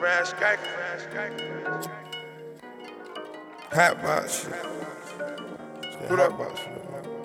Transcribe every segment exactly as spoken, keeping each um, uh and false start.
Hot box shit. Put up box shit.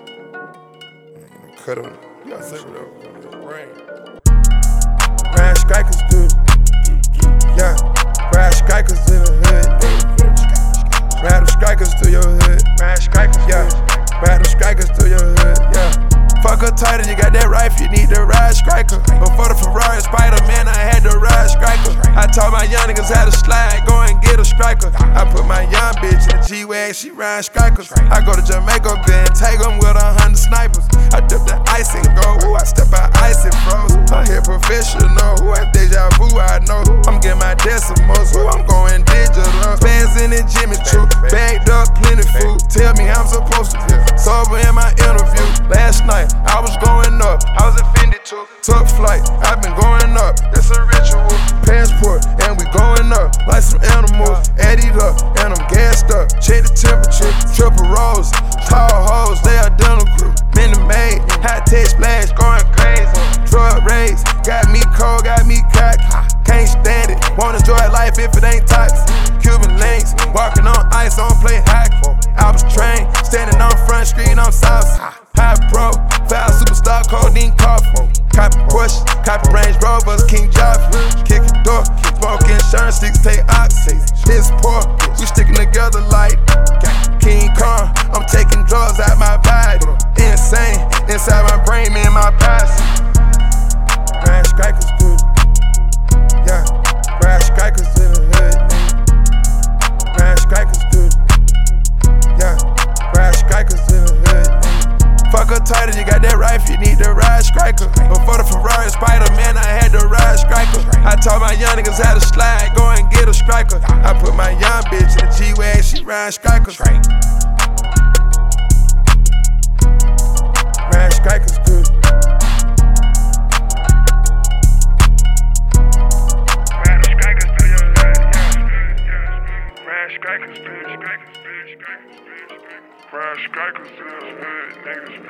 Cut him. You gotta say whatever. Rain. Ryan Strikers good. Yeah. Ryan Strikers to the hood. Ride them strikers to your hood. Ryan Strikers, yeah. Ride them strikers to your hood, yeah. Fuck her tighter, you got that rifle, you need to ride striker. Before the Ferrari Spider-Man, I had to ride striker. I taught my young niggas how to slide, go and get a striker. I put my young bitch in the G-Wag, she ride strikers. I go to Jamaica, then take them with a hundred snipers. I dip the ice and go, ooh, I step out ice and froze. I'm here professional, ooh, I deja vu, I know. I'm getting my decimals, ooh, I'm going digital. Bands in the Jimmy Choo, bagged up, plenty food. Tell me how I'm supposed to feel. Sober in my interview, last night I was going up, I was offended too. Took flight, I've been going up, it's a ritual. Passport, and we going up like some animals. Added up, and I'm gassed up. Check the temperature, triple rolls, tall hoes, they identical. Mini made, high tech splash, going crazy. Drug raids, got me cold, got me cocky. Can't stand it, wanna enjoy life if it ain't toxic. Cuban links, walking on ice, on play hockey. I was trained, standing on front street, on South. High pro, foul superstar, codeine coffee. Copy Porsche, copy Range Rovers, King Joffrey. Kick a door, smoke insurance, six take oxy. This poor, we sticking together like King Kong. I'm taking drugs out my body. Insane, inside my brain, me and my posse. Ryan Strikers good. Yeah, Ryan Strikers in the hood. Ryan Strikers good. Yeah, Ryan Strikers in the hood. Fuck her tighter, you got that rifle, you need to ride striker. Before the Ferrari Spider-Man, I had to ride striker. I taught my young niggas how to slide, go and get a striker. I put my young bitch in the G-Wag, she ride strikers. Ride strikers good. Ride strikers to your head, yeah. Ride strikers to your head. Ride strikers to your head, niggas.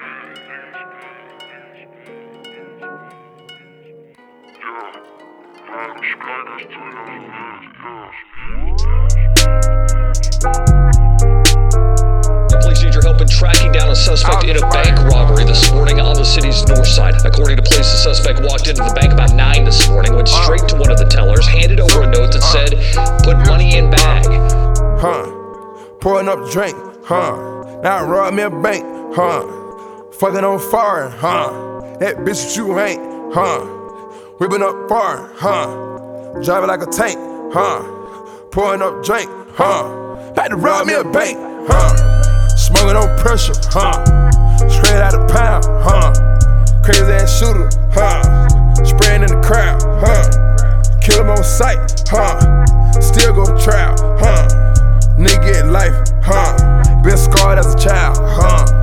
Police need your help in tracking down a suspect in a bank robbery this morning on the city's north side. According to police, the suspect walked into the bank about nine this morning, went straight to one of the tellers, handed over a note that said, "Put money in bag." Huh? Pouring up the drink, huh? Now rob me a bank, huh? Fucking on foreign, huh? That bitch that you ain't, huh? Whipping up foreign, huh? Driving like a tank, huh? Pouring up drink, huh? Had to rob me a bank, huh? Smoking on pressure, huh? Straight out of pound, huh? Crazy ass shooter, huh? Spraying in the crowd, huh? Kill him on sight, huh? Still go to trial, huh? Nigga get life, huh? Been scarred as a child, huh?